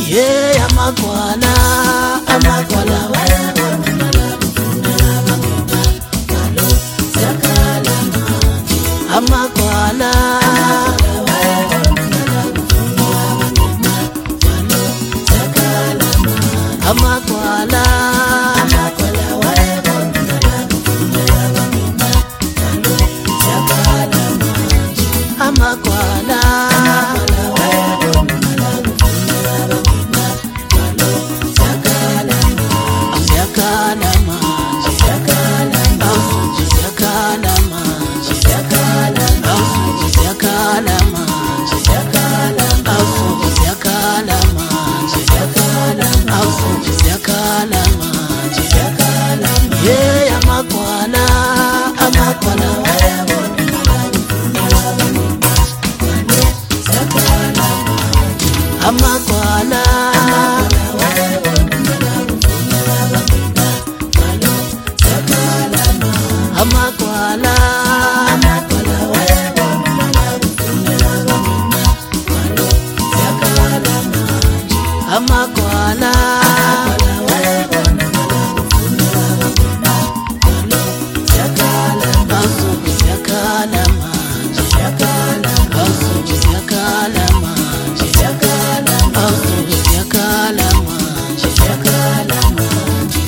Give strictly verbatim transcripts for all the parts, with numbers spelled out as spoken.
Yeah, amagwala, amagwala wayabona la kufuna bangena ngalo zakala manje. Amagwala, amagwala wayabona la kufuna bangena ngalo zakala manje. Amagwala, amagwala wayabona la kufuna bangena ngalo zakala manje. Amagwala, amagwala wayabona la kufuna bangena ngalo zakala manje. Zakala manje, zakala manje, zakala manje, zakala manje, zakala manje, zakala manje, zakala manje, zakala manje, zakala manje, zakala manje. Yeah, amagwala, amagwala wayabona la kufuna bangena ngalo zakala manje. Amagwala, amagwala wayabona la kufuna bangena ngalo zakala manje. Amagwala, amagwala wayabona la kufuna bangena ngalo zakala manje. Amagwala, amagwala wayabona la kufuna bangena ngalo zakala manje. Zakala manje, zakala manje, zakala manje, zakala manje, zakala manje, zakala manje.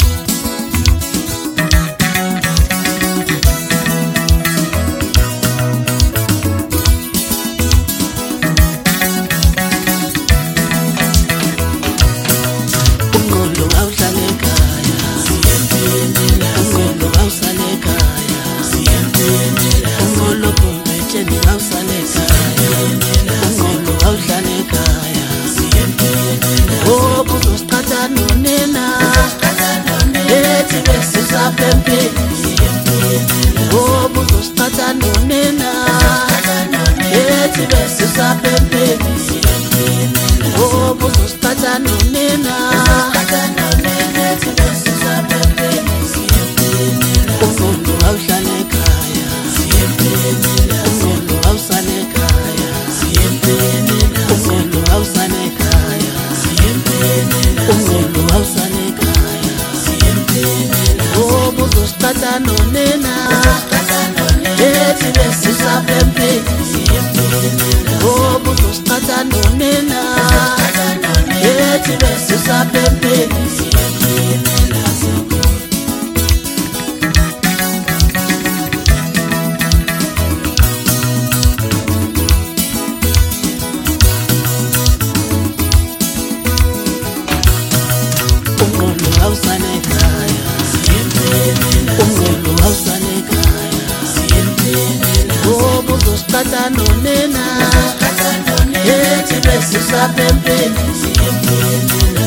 Ungqondo awuhlale ekhaya, siyempindela. Ungqondo awusale ekhaya, siyempindela. Ungqondo kumbetheni awusale ekhaya, ungqondo awuhlale ekhaya, siyempindela. Oh, buzosithatha nonina, ethi besisapha empini, siyempindela. Oh, buzosithatha nonina, ethi besisapha empini, siyempindela. Oh, buzosithatha nonina, ethi besisapha empini, siyempindela. Ungqondo awuhlale ekhaya, siyempindela. Ungqondo awusale ekhaya, siyempindela. Ungqondo awusale ekhaya, siyempindela. Ungqondo awusale ekhaya, siyempindela. Oh, buzosithatha nonina, ethi besisapha empini, siyempindela. Oh, buzosithatha nonina, ethi besisapha empini, siyempindela. Ungqondo awusale ekhaya, siyempindela. Ungqondo awusale ekhaya, siyempindela. Oh, buzosithatha nonina, ethi besisapha empini, siyempindela.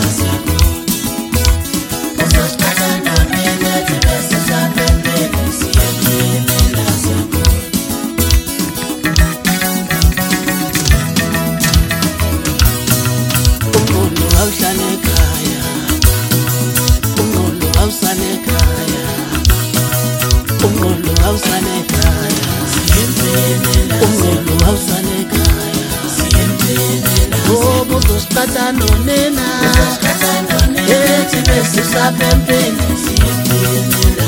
Buzosithatha nonina, ethi besisapha empini, siyempindela. Ungqondo awuhlale ekhaya, ungqondo awusale ekhaya, ungqondo awusale ekhaya, siyempindela. Ungqondo awusale ekhaya, siyempindela. Oh, buzosithatha nonina, ethi besisapha empini, siyempindela.